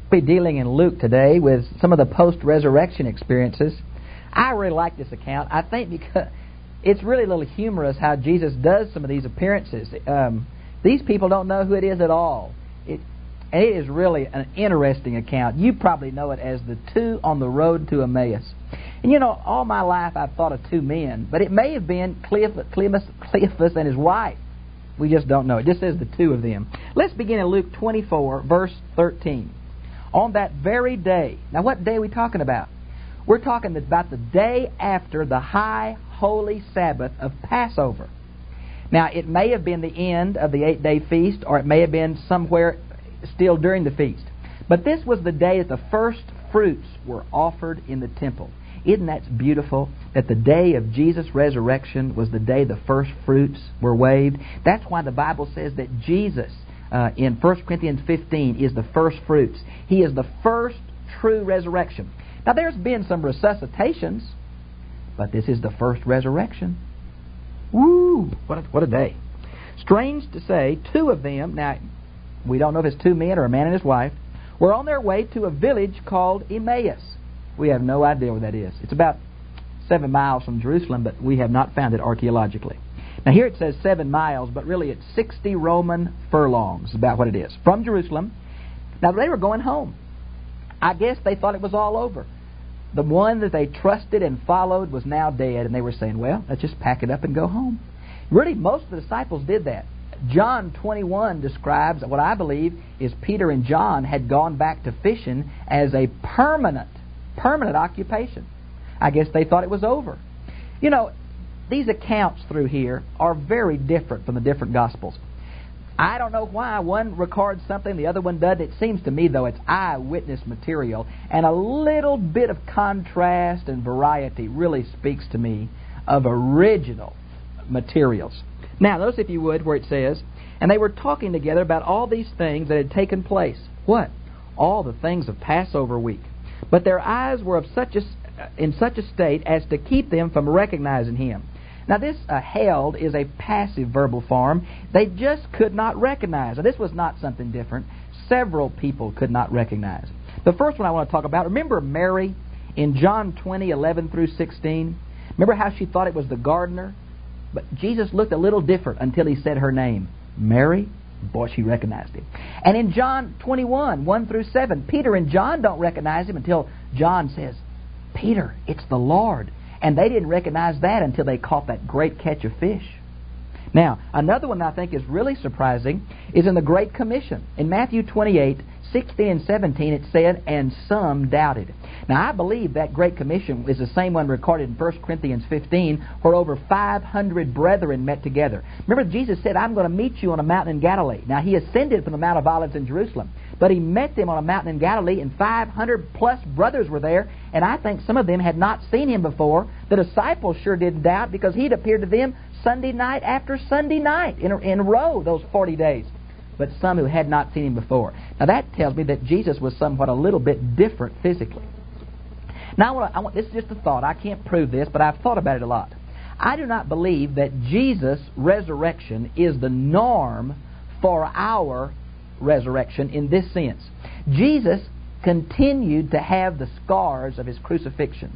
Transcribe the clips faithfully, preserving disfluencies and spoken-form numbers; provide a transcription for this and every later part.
We'll be dealing in Luke today with some of the post-resurrection experiences. I really like this account. I think because it's really a little humorous how Jesus does some of these appearances. Um, these people don't know who it is at all. It, and it is really an interesting account. You probably know it as the two on the road to Emmaus. And you know, all my life I've thought of two men, but it may have been Cleophas, Cleophas and his wife. We just don't know. It just says the two of them. Let's begin in Luke twenty-four, verse thirteen. On that very day. Now, what day are we talking about? We're talking about the day after the high holy Sabbath of Passover. Now, it may have been the end of the eight-day feast, or it may have been somewhere still during the feast. But this was the day that the first fruits were offered in the temple. Isn't that beautiful? That the day of Jesus' resurrection was the day the first fruits were waved. That's why the Bible says that Jesus, uh, in First Corinthians fifteen, is the first fruits. He is the first true resurrection. Now, there's been some resuscitations, but this is the first resurrection. Woo! What a, what a day. Strange to say, two of them, now, we don't know if it's two men or a man and his wife, were on their way to a village called Emmaus. We have no idea where that is. It's about seven miles from Jerusalem, but we have not found it archaeologically. Now, here it says seven miles, but really it's sixty Roman furlongs, about what it is, from Jerusalem. Now, they were going home. I guess they thought it was all over. The one that they trusted and followed was now dead, and they were saying, well, let's just pack it up and go home. Really, most of the disciples did that. John twenty-one describes what I believe is Peter and John had gone back to fishing as a permanent, permanent occupation. I guess they thought it was over. You know, these accounts through here are very different from the different Gospels. I don't know why one records something, the other one doesn't. It seems to me, though, it's eyewitness material, and a little bit of contrast and variety really speaks to me of original materials. Now, notice, if you would, where it says, and they were talking together about all these things that had taken place. What? All the things of Passover week. But their eyes were of such a, in such a state as to keep them from recognizing him. Now, this uh, held is a passive verbal form. They just could not recognize. Now, this was not something different. Several people could not recognize. The first one I want to talk about, remember Mary in John twenty, eleven through sixteen? Remember how she thought it was the gardener? But Jesus looked a little different until he said her name. Mary? Boy, she recognized him. And in John twenty-one, one through seven, Peter and John don't recognize him until John says, Peter, it's the Lord. And they didn't recognize that until they caught that great catch of fish. Now, another one I think is really surprising is in the Great Commission. In Matthew twenty-eight, sixteen and seventeen, it said, and some doubted. Now, I believe that Great Commission is the same one recorded in First Corinthians fifteen, where over five hundred brethren met together. Remember, Jesus said, I'm going to meet you on a mountain in Galilee. Now, he ascended from the Mount of Olives in Jerusalem, but he met them on a mountain in Galilee, and five hundred plus brothers were there, and I think some of them had not seen him before. The disciples sure didn't doubt, because he'd appeared to them Sunday night after Sunday night in a, in a row, those forty days. But some who had not seen him before. Now, that tells me that Jesus was somewhat a little bit different physically. Now, I want to, I want, this is just a thought. I can't prove this, but I've thought about it a lot. I do not believe that Jesus' resurrection is the norm for our resurrection in this sense. Jesus continued to have the scars of his crucifixion.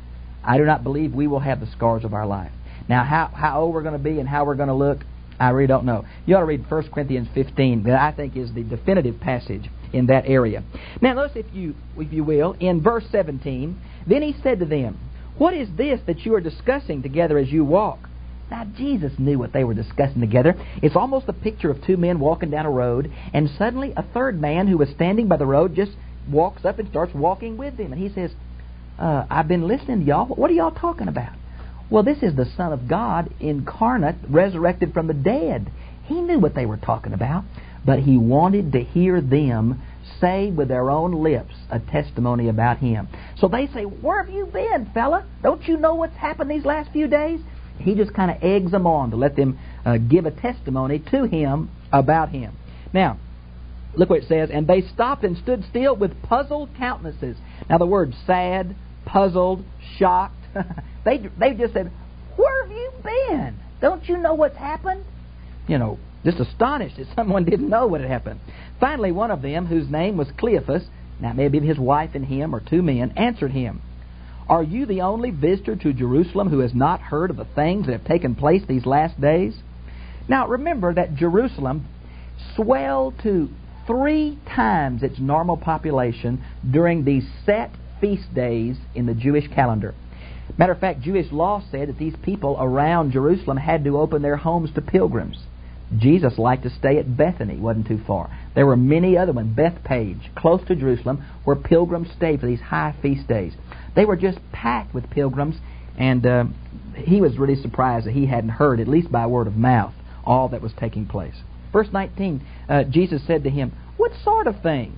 I do not believe we will have the scars of our life. Now, how, how old we're going to be and how we're going to look, I really don't know. You ought to read First Corinthians fifteen, that I think is the definitive passage in that area. Now, notice, if you, if you will, in verse seventeen, then he said to them, what is this that you are discussing together as you walk? Now, Jesus knew what they were discussing together. It's almost a picture of two men walking down a road, and suddenly a third man who was standing by the road just walks up and starts walking with him. And he says, uh, I've been listening to y'all. What are y'all talking about? Well, this is the Son of God incarnate, resurrected from the dead. He knew what they were talking about, but he wanted to hear them say with their own lips a testimony about him. So they say, where have you been, fella? Don't you know what's happened these last few days? He just kind of eggs them on to let them uh, give a testimony to him about him. Now, look what it says. And they stopped and stood still with puzzled countenances. Now, the word sad, puzzled, shocked, they they just said, where have you been? Don't you know what's happened? You know, just astonished that someone didn't know what had happened. Finally, one of them, whose name was Cleophas, now it may be his wife and him or two men, answered him, "Are you the only visitor to Jerusalem who has not heard of the things that have taken place these last days?" Now remember that Jerusalem swelled to three times its normal population during these set feast days in the Jewish calendar. Matter of fact, Jewish law said that these people around Jerusalem had to open their homes to pilgrims. Jesus liked to stay at Bethany, wasn't too far. There were many other ones, Bethpage, close to Jerusalem, where pilgrims stayed for these high feast days. They were just packed with pilgrims, and uh, he was really surprised that he hadn't heard, at least by word of mouth, all that was taking place. Verse nineteen, uh, Jesus said to him, "What sort of things?"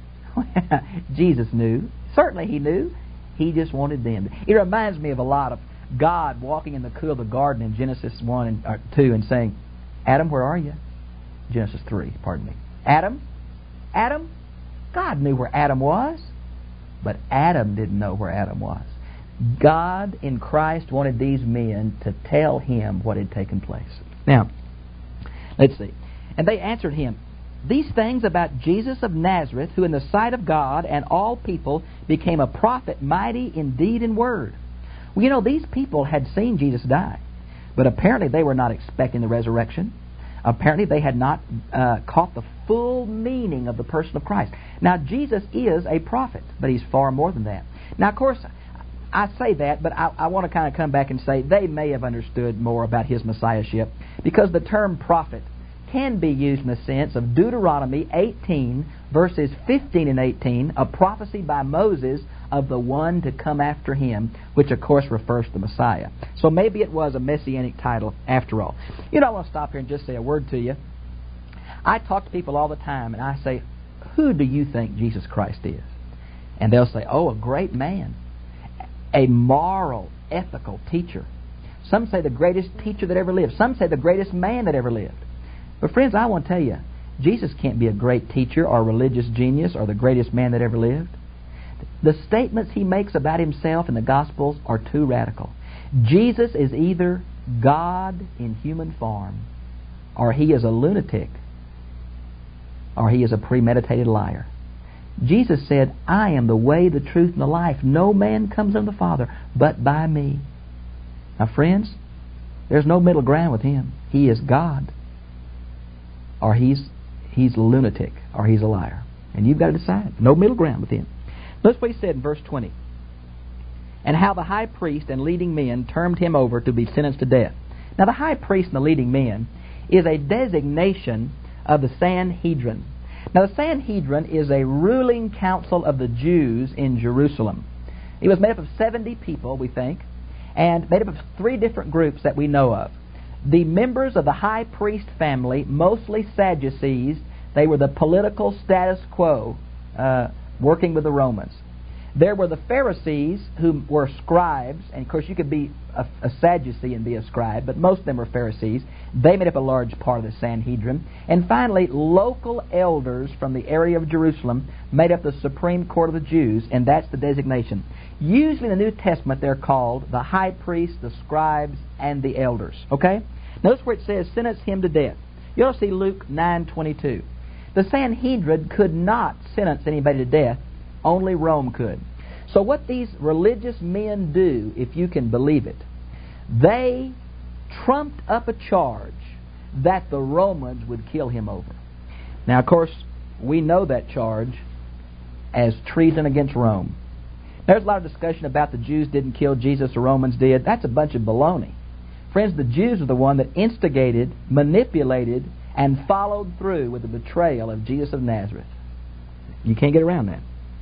Jesus knew. Certainly he knew. He just wanted them. It reminds me of a lot of God walking in the cool of the garden in Genesis one and or two and saying, "Adam, where are you?" Genesis three, pardon me. Adam? Adam? God knew where Adam was, but Adam didn't know where Adam was. God in Christ wanted these men to tell him what had taken place. Now, let's see. And they answered him, "These things about Jesus of Nazareth, who in the sight of God and all people became a prophet, mighty in deed and word." Well, you know, these people had seen Jesus die, but apparently they were not expecting the resurrection. Apparently they had not uh, caught the full meaning of the person of Christ. Now, Jesus is a prophet, but he's far more than that. Now, of course, I say that, but I, I want to kind of come back and say they may have understood more about his messiahship, because the term prophet can be used in the sense of Deuteronomy eighteen, verses fifteen and eighteen, a prophecy by Moses of the one to come after him, which of course refers to the Messiah. So maybe it was a messianic title after all. You know, I want to stop here and just say a word to you. I talk to people all the time, and I say, "Who do you think Jesus Christ is?" And they'll say, "Oh, a great man, a moral, ethical teacher." Some say the greatest teacher that ever lived. Some say the greatest man that ever lived. But friends, I want to tell you, Jesus can't be a great teacher or religious genius or the greatest man that ever lived. The statements he makes about himself in the Gospels are too radical. Jesus is either God in human form, or he is a lunatic, or he is a premeditated liar. Jesus said, "I am the way, the truth, and the life. No man comes unto the Father but by me." Now, friends, there's no middle ground with him. He is God, or he's he's a lunatic, or he's a liar. And you've got to decide. No middle ground with him. Notice what he said in verse twenty. "And how the high priest and leading men termed him over to be sentenced to death." Now, the high priest and the leading men is a designation of the Sanhedrin. Now, the Sanhedrin is a ruling council of the Jews in Jerusalem. It was made up of seventy people, we think, and made up of three different groups that we know of. The members of the high priest family, mostly Sadducees, they were the political status quo uh, working with the Romans. There were the Pharisees, who were scribes, and of course you could be a, a Sadducee and be a scribe, but most of them were Pharisees. They made up a large part of the Sanhedrin. And finally, local elders from the area of Jerusalem made up the Supreme Court of the Jews, and that's the designation. Usually in the New Testament they're called the high priest, the scribes, and the elders. Okay? Notice where it says, "Sentence him to death." You'll see Luke nine twenty-two. The Sanhedrin could not sentence anybody to death. Only Rome could. So what these religious men do, if you can believe it, they trumped up a charge that the Romans would kill him over. Now, of course, we know that charge as treason against Rome. There's a lot of discussion about the Jews didn't kill Jesus, the Romans did. That's a bunch of baloney. Friends, the Jews are the one that instigated, manipulated, and followed through with the betrayal of Jesus of Nazareth. You can't get around that.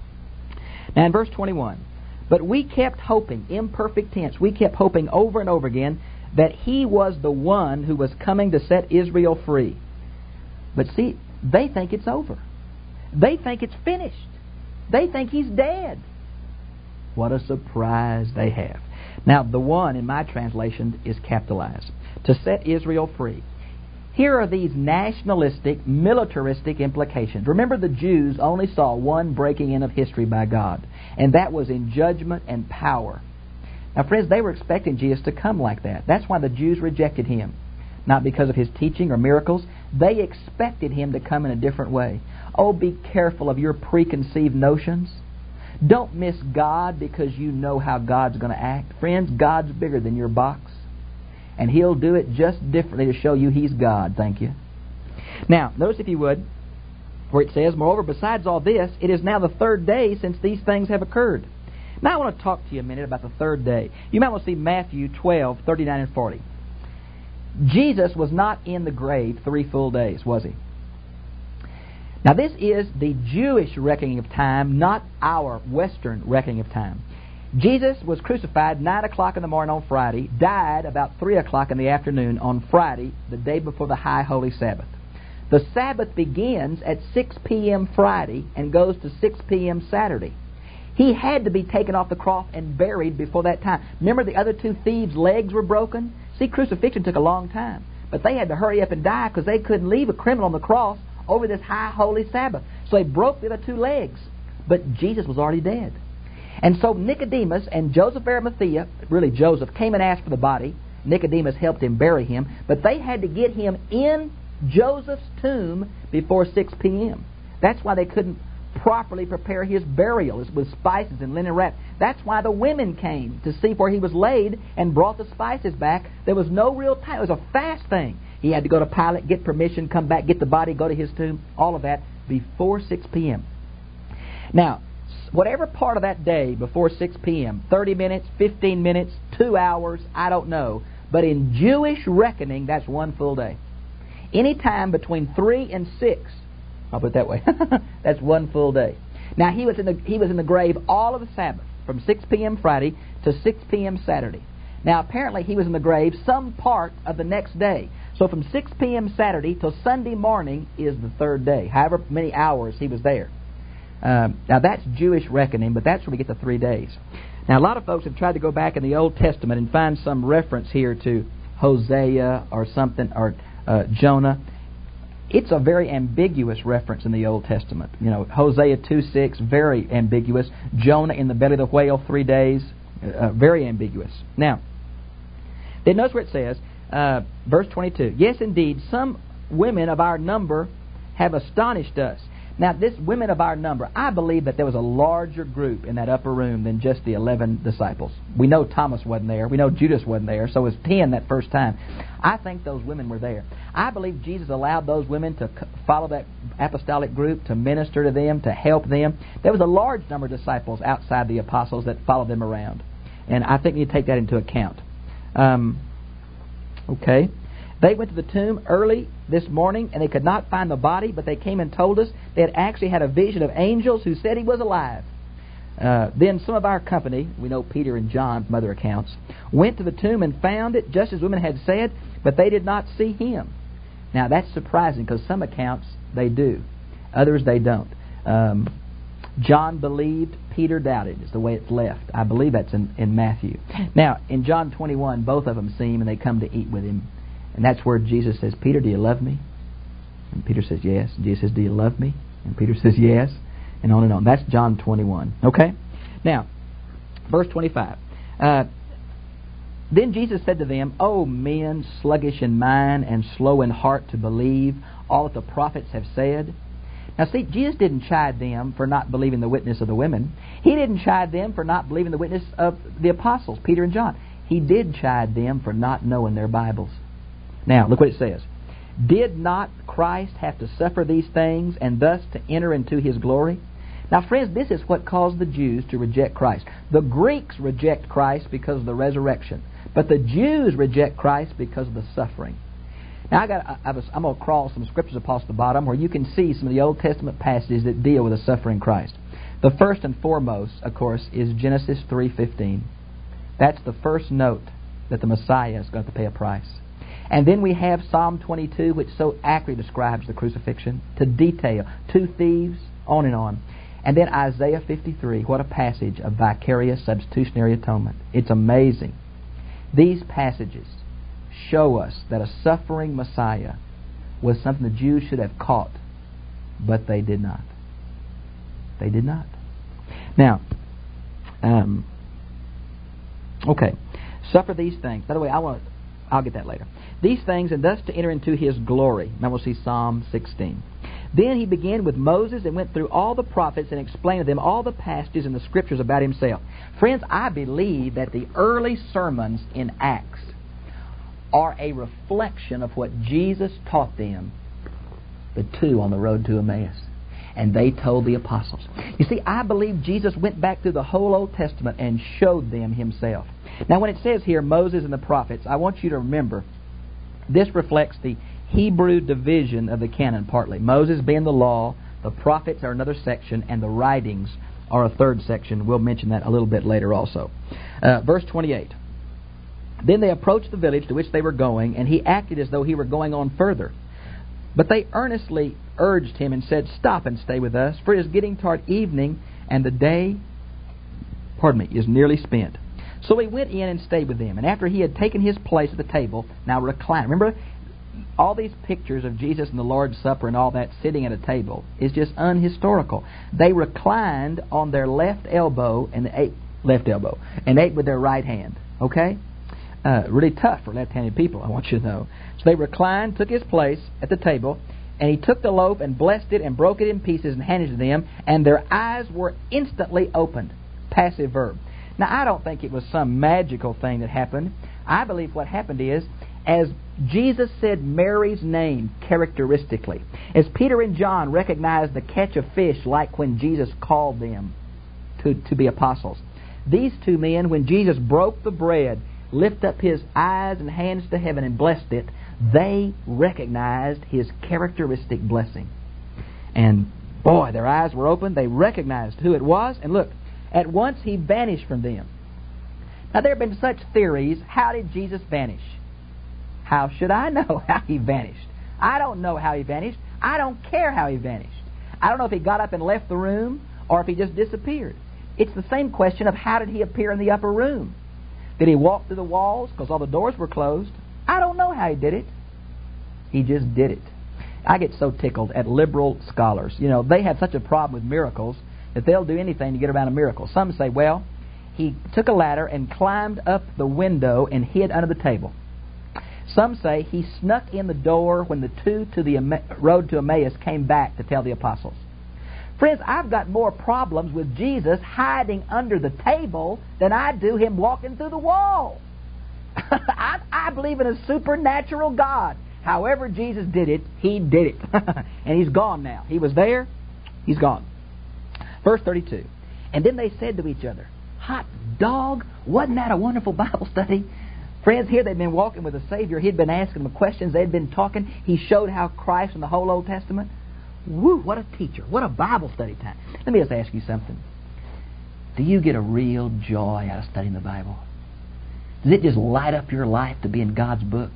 Now in verse twenty-one, "But we kept hoping," imperfect tense, we kept hoping over and over again that he was the one who was coming to set Israel free. But see, they think it's over. They think it's finished. They think he's dead. What a surprise they have. Now, the one in my translation is capitalized. To set Israel free. Here are these nationalistic, militaristic implications. Remember, the Jews only saw one breaking in of history by God, and that was in judgment and power. Now, friends, they were expecting Jesus to come like that. That's why the Jews rejected him. Not because of his teaching or miracles. They expected Him to come in a different way. Oh, be careful of your preconceived notions. Don't miss God because you know how God's going to act. Friends, God's bigger than your box. And He'll do it just differently to show you He's God. Thank you. Now, notice if you would, where it says, moreover, besides all this, it is now the third day since these things have occurred. Now I want to talk to you a minute about the third day. You might want to see Matthew twelve, thirty-nine and forty. Jesus was not in the grave three full days, was He? Now this is the Jewish reckoning of time, not our Western reckoning of time. Jesus was crucified nine o'clock in the morning on Friday, died about three o'clock in the afternoon on Friday, the day before the High Holy Sabbath. The Sabbath begins at six p.m. Friday and goes to six p.m. Saturday. He had to be taken off the cross and buried before that time. Remember the other two thieves' legs were broken? See, crucifixion took a long time. But they had to hurry up and die because they couldn't leave a criminal on the cross over this high holy Sabbath. So they broke the other two legs. But Jesus was already dead. And so Nicodemus and Joseph of Arimathea, really Joseph, came and asked for the body. Nicodemus helped him bury him. But they had to get him in Joseph's tomb before six p.m. That's why they couldn't properly prepare his burial with spices and linen wrap. That's why the women came to see where he was laid and brought the spices back. There was no real time. It was a fast thing. He had to go to Pilate, get permission, come back, get the body, go to his tomb, all of that before six p.m. Now, whatever part of that day before six p.m., thirty minutes, fifteen minutes, two hours, I don't know, but in Jewish reckoning, that's one full day. Any time between three and six, I'll put it that way. That's one full day. Now he was in the he was in the grave all of the Sabbath, from six p.m. Friday to six p.m. Saturday. Now apparently he was in the grave some part of the next day. So from six p.m. Saturday till Sunday morning is the third day. However many hours he was there. Um, now that's Jewish reckoning, but that's where we get the three days. Now a lot of folks have tried to go back in the Old Testament and find some reference here to Hosea or something or uh, Jonah. It's a very ambiguous reference in the Old Testament. You know, Hosea two six, very ambiguous. Jonah in the belly of the whale, three days, uh, very ambiguous. Now, then notice where it says, uh, verse twenty-two, yes, indeed, some women of our number have astonished us. Now, this women of our number, I believe that there was a larger group in that upper room than just the eleven disciples. We know Thomas wasn't there. We know Judas wasn't there. So it was ten that first time. I think those women were there. I believe Jesus allowed those women to follow that apostolic group, to minister to them, to help them. There was a large number of disciples outside the apostles that followed them around. And I think you take that into account. Um, okay. They went to the tomb early this morning, and they could not find the body, but they came and told us they had actually had a vision of angels who said he was alive. Uh, then some of our company, we know Peter and John from other accounts, went to the tomb and found it just as women had said, but they did not see him. Now that's surprising because some accounts they do, others they don't. Um, John believed, Peter doubted, is the way it's left. I believe that's in, in Matthew. Now, in John twenty-one, both of them see him and they come to eat with him. And that's where Jesus says, Peter, do you love me? And Peter says, yes. And Jesus says, do you love me? And Peter says, yes. And on and on. That's John twenty-one. Okay? Now, verse twenty-five. Uh, then Jesus said to them, O men, sluggish in mind and slow in heart to believe all that the prophets have said. Now see, Jesus didn't chide them for not believing the witness of the women. He didn't chide them for not believing the witness of the apostles, Peter and John. He did chide them for not knowing their Bibles. Now, look what it says. Did not Christ have to suffer these things and thus to enter into His glory? Now, friends, this is what caused the Jews to reject Christ. The Greeks reject Christ because of the resurrection, but the Jews reject Christ because of the suffering. Now, I got, I, I was, I'm going to crawl some scriptures across the bottom where you can see some of the Old Testament passages that deal with the suffering Christ. The first and foremost, of course, is Genesis three fifteen. That's the first note that the Messiah is going to pay a price. And then we have Psalm twenty-two, which so accurately describes the crucifixion, to detail. Two thieves, on and on. And then Isaiah fifty-three, what a passage of vicarious substitutionary atonement. It's amazing. These passages show us that a suffering Messiah was something the Jews should have caught, but they did not. They did not. Now, um, okay, suffer these things. By the way, I want to, I'll get that later. these things, and thus to enter into His glory. Now we'll see Psalm sixteen. Then he began with Moses and went through all the prophets and explained to them all the passages in the Scriptures about himself. Friends, I believe that the early sermons in Acts are a reflection of what Jesus taught them, the two on the road to Emmaus. And they told the apostles. You see, I believe Jesus went back through the whole Old Testament and showed them Himself. Now when it says here, Moses and the prophets, I want you to remember, this reflects the Hebrew division of the canon partly. Moses being the law, the prophets are another section, and the writings are a third section. We'll mention that a little bit later also. Uh, verse twenty-eight. Then they approached the village to which they were going, and he acted as though he were going on further. But they earnestly urged him and said, "Stop and stay with us, for it is getting toward evening, and the day, pardon me, is nearly spent." So he went in and stayed with them. And after he had taken his place at the table, now recline. Remember, all these pictures of Jesus and the Lord's Supper and all that sitting at a table is just unhistorical. They reclined on their left elbow and they ate left elbow and ate with their right hand. Okay, uh, really tough for left-handed people, I want you to know. So they reclined, took his place at the table, and he took the loaf and blessed it and broke it in pieces and handed it to them, and their eyes were instantly opened. Passive verb. Now, I don't think it was some magical thing that happened. I believe what happened is, as Jesus said Mary's name characteristically, as Peter and John recognized the catch of fish like when Jesus called them to, to be apostles, these two men, when Jesus broke the bread, lifted up His eyes and hands to heaven and blessed it, they recognized His characteristic blessing. And boy, their eyes were open. They recognized who it was. And look, at once He vanished from them. Now, there have been such theories. How did Jesus vanish? How should I know how He vanished? I don't know how He vanished. I don't care how He vanished. I don't know if He got up and left the room or if He just disappeared. It's the same question of how did He appear in the upper room? Did He walk through the walls because all the doors were closed? I don't know how He did it. He just did it. I get so tickled at liberal scholars. You know, they have such a problem with miracles that they'll do anything to get around a miracle. Some say, well, He took a ladder and climbed up the window and hid under the table. Some say He snuck in the door when the two to the road to Emmaus came back to tell the apostles. Friends, I've got more problems with Jesus hiding under the table than I do Him walking through the wall. I, I believe in a supernatural God. However Jesus did it, He did it. And He's gone now. He was there, He's gone. Verse thirty-two. And then they said to each other, "Hot dog, wasn't that a wonderful Bible study?" Friends, here they'd been walking with the Savior. He'd been asking them questions. They'd been talking. He showed how Christ in the whole Old Testament. Woo, what a teacher. What a Bible study time. Let me just ask you something. Do you get a real joy out of studying the Bible? Does it just light up your life to be in God's book?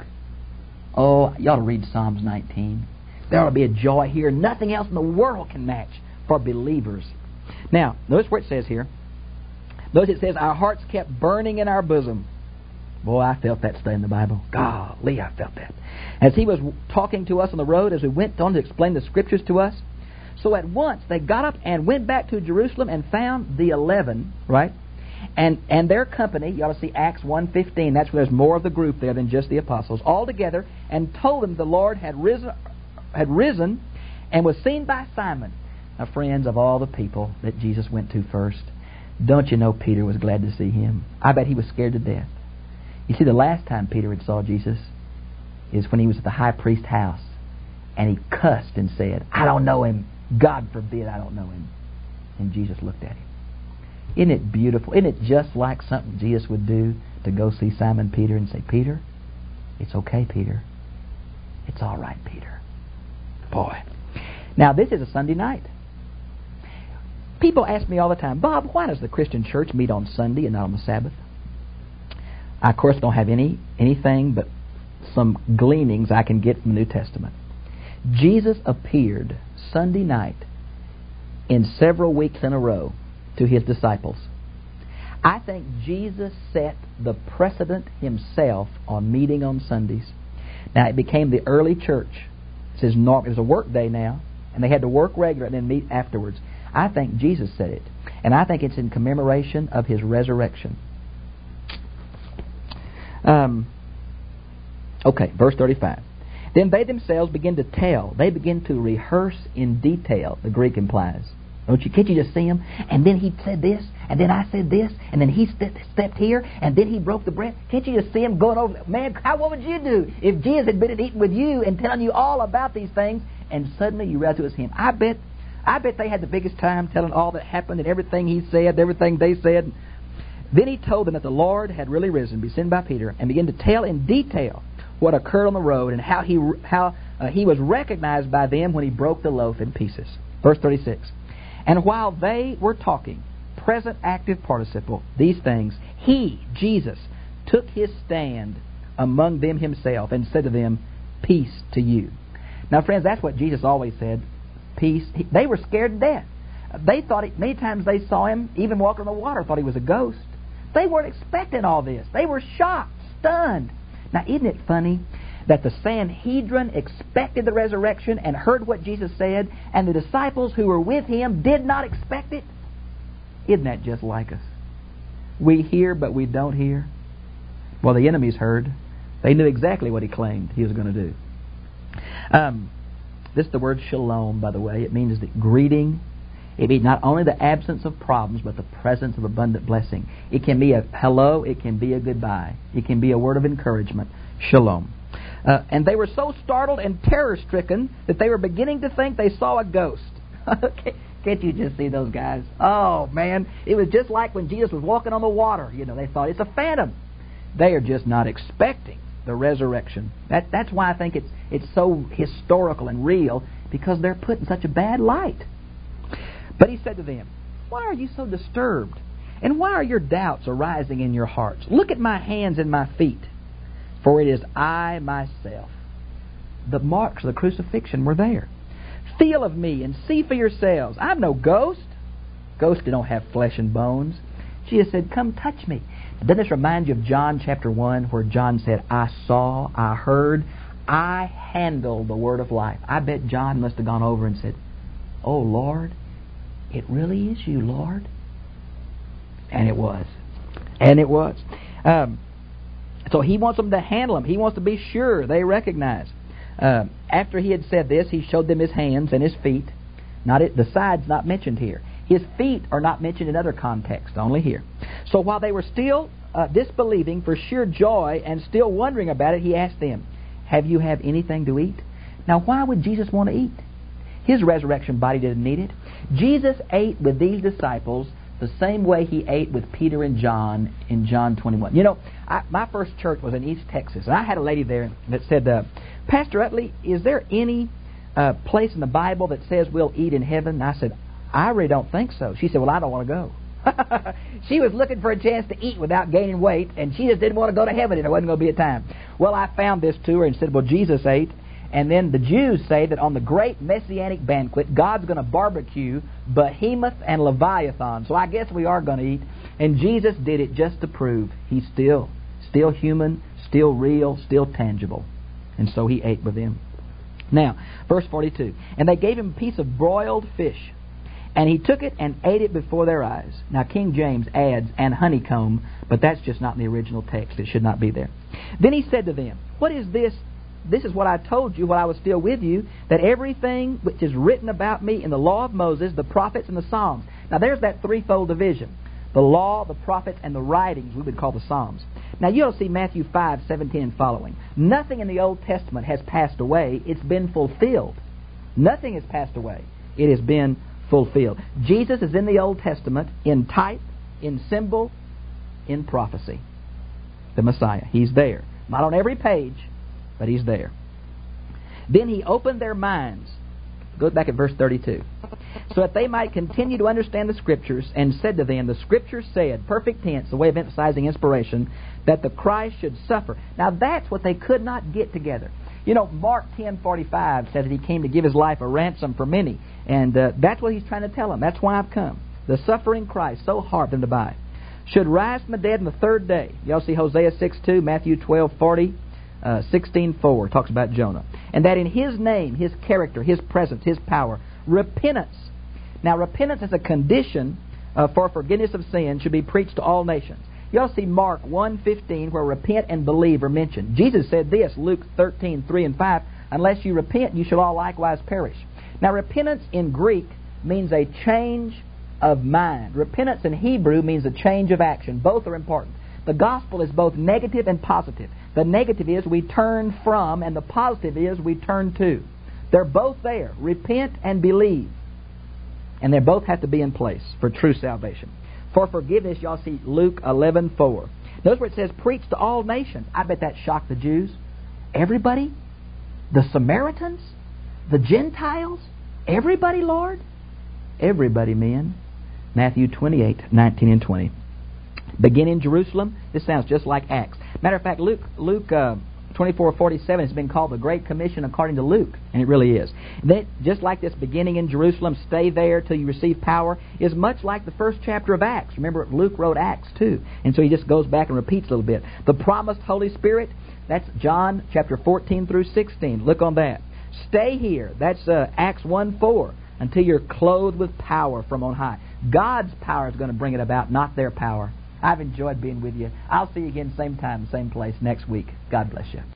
Oh, you ought to read Psalms nineteen. There ought to be a joy here nothing else in the world can match for believers. Now, notice what it says here. Notice it says, our hearts kept burning in our bosom. Boy, I felt that studying the Bible. Golly, I felt that. As He was talking to us on the road, as we went on to explain the Scriptures to us. So at once they got up and went back to Jerusalem and found the eleven, right? And and their company, you ought to see Acts one fifteen, that's where there's more of the group there than just the apostles, all together, and told them the Lord had risen, had risen and was seen by Simon. Now, friends, of all the people that Jesus went to first, don't you know Peter was glad to see Him? I bet he was scared to death. You see, the last time Peter had saw Jesus is when he was at the high priest's house, and he cussed and said, "I don't know Him. God forbid I don't know Him." And Jesus looked at him. Isn't it beautiful? Isn't it just like something Jesus would do to go see Simon Peter and say, "Peter, it's okay, Peter. It's all right, Peter." Boy. Now, this is a Sunday night. People ask me all the time, "Bob, why does the Christian church meet on Sunday and not on the Sabbath?" I, of course, don't have any anything but some gleanings I can get from the New Testament. Jesus appeared Sunday night in several weeks in a row to His disciples. I think Jesus set the precedent Himself on meeting on Sundays. Now, it became the early church. It says it was a work day now, and they had to work regular and then meet afterwards. I think Jesus said it, and I think it's in commemoration of His resurrection. Um, Okay, verse thirty-five. Then they themselves begin to tell. They begin to rehearse in detail, the Greek implies. Don't you? Can't you just see him? And then he said this, and then I said this, and then he ste- stepped here, and then he broke the bread. Can't you just see him going over? Man, how, what would you do if Jesus had been eating with you and telling you all about these things, and suddenly you realize it was him? I bet, I bet they had the biggest time telling all that happened and everything he said, everything they said. Then he told them that the Lord had really risen, be sent by Peter, and began to tell in detail what occurred on the road and how he how uh, he was recognized by them when he broke the loaf in pieces. Verse thirty-six. And while they were talking, present active participle, these things, he, Jesus, took his stand among them himself and said to them, peace to you. Now, friends, that's what Jesus always said, peace. He, they were scared to death. They thought, it, many times they saw him, even walking on the water, thought he was a ghost. They weren't expecting all this. They were shocked, stunned. Now, isn't it funny that the Sanhedrin expected the resurrection and heard what Jesus said, and the disciples who were with him did not expect it? Isn't that just like us? We hear, but we don't hear. Well, the enemies heard. They knew exactly what he claimed he was going to do. Um, this is the word shalom, by the way. It means the greeting. It means not only the absence of problems, but the presence of abundant blessing. It can be a hello. It can be a goodbye. It can be a word of encouragement. Shalom. Uh, and they were so startled and terror-stricken that they were beginning to think they saw a ghost. Can't you just see those guys? Oh, man. It was just like when Jesus was walking on the water. You know, they thought it's a phantom. They are just not expecting the resurrection. That, that's why I think it's, it's so historical and real, because they're put in such a bad light. But he said to them, why are you so disturbed? And why are your doubts arising in your hearts? Look at my hands and my feet. For it is I myself. The marks of the crucifixion were there. Feel of me and see for yourselves. I'm no ghost. Ghosts don't have flesh and bones. Jesus said, come touch me. Doesn't this remind you of John chapter one, where John said, I saw, I heard, I handled the word of life. I bet John must have gone over and said, oh, Lord, it really is you, Lord. And it was. And it was. Um, So he wants them to handle him. He wants to be sure they recognize. Uh, after he had said this, he showed them his hands and his feet. Not it, the side's not mentioned here. His feet are not mentioned in other contexts, only here. So while they were still uh, disbelieving for sheer joy and still wondering about it, he asked them, have you have anything to eat? Now, why would Jesus want to eat? His resurrection body didn't need it. Jesus ate with these disciples the same way he ate with Peter and John in John twenty-one. You know, I, my first church was in East Texas, and I had a lady there that said, uh, Pastor Utley, is there any uh, place in the Bible that says we'll eat in heaven? And I said, I really don't think so. She said, well, I don't want to go. She was looking for a chance to eat without gaining weight, and she just didn't want to go to heaven, and there wasn't going to be a time. Well, I found this to her and said, well, Jesus ate. And then the Jews say that on the great Messianic banquet, God's going to barbecue Behemoth and Leviathan. So I guess we are going to eat. And Jesus did it just to prove he's still, still human, still real, still tangible. And so he ate with them. Now, verse forty-two. And they gave him a piece of broiled fish. And he took it and ate it before their eyes. Now, King James adds, and honeycomb, but that's just not in the original text. It should not be there. Then he said to them, what is this? This is what I told you while I was still with you, that everything which is written about me in the law of Moses, the prophets, and the Psalms. Now there's that threefold division. The law, the prophets, and the writings we would call the Psalms. Now you'll see Matthew five, seventeen and following. Nothing in the Old Testament has passed away. It's been fulfilled. Nothing has passed away. It has been fulfilled. Jesus is in the Old Testament in type, in symbol, in prophecy. The Messiah. He's there. Not on every page, but he's there. Then he opened their minds. Go back at verse thirty-two. So that they might continue to understand the Scriptures, and said to them, the Scriptures said, perfect tense, the way of emphasizing inspiration, that the Christ should suffer. Now that's what they could not get together. You know, Mark ten forty-five says that he came to give his life a ransom for many. And uh, that's what he's trying to tell them. That's why I've come. The suffering Christ, so hard for them to buy, should rise from the dead on the third day. Y'all see Hosea six two, Matthew twelve forty. Uh, sixteen four talks about Jonah. And that in his name, his character, his presence, his power, repentance. Now, repentance is a condition uh, for forgiveness of sin should be preached to all nations. You also see Mark one fifteen, where repent and believe are mentioned. Jesus said this, Luke thirteen three and five, unless you repent, you shall all likewise perish. Now, repentance in Greek means a change of mind. Repentance in Hebrew means a change of action. Both are important. The gospel is both negative and positive. The negative is we turn from, and the positive is we turn to. They're both there. Repent and believe. And they both have to be in place for true salvation. For forgiveness, y'all see Luke eleven four. Notice where it says, preach to all nations. I bet that shocked the Jews. Everybody? The Samaritans? The Gentiles? Everybody, Lord? Everybody, men. Matthew twenty-eight nineteen and twenty. Begin in Jerusalem. This sounds just like Acts. Matter of fact, Luke Luke uh, twenty-four forty-seven has been called the Great Commission according to Luke, and it really is. That, just like this beginning in Jerusalem, stay there till you receive power, is much like the first chapter of Acts. Remember, Luke wrote Acts too, and so he just goes back and repeats a little bit. The promised Holy Spirit, that's John chapter fourteen through sixteen. Look on that. Stay here. That's uh, Acts one four. Until you're clothed with power from on high. God's power is going to bring it about, not their power. I've enjoyed being with you. I'll see you again same time, same place next week. God bless you.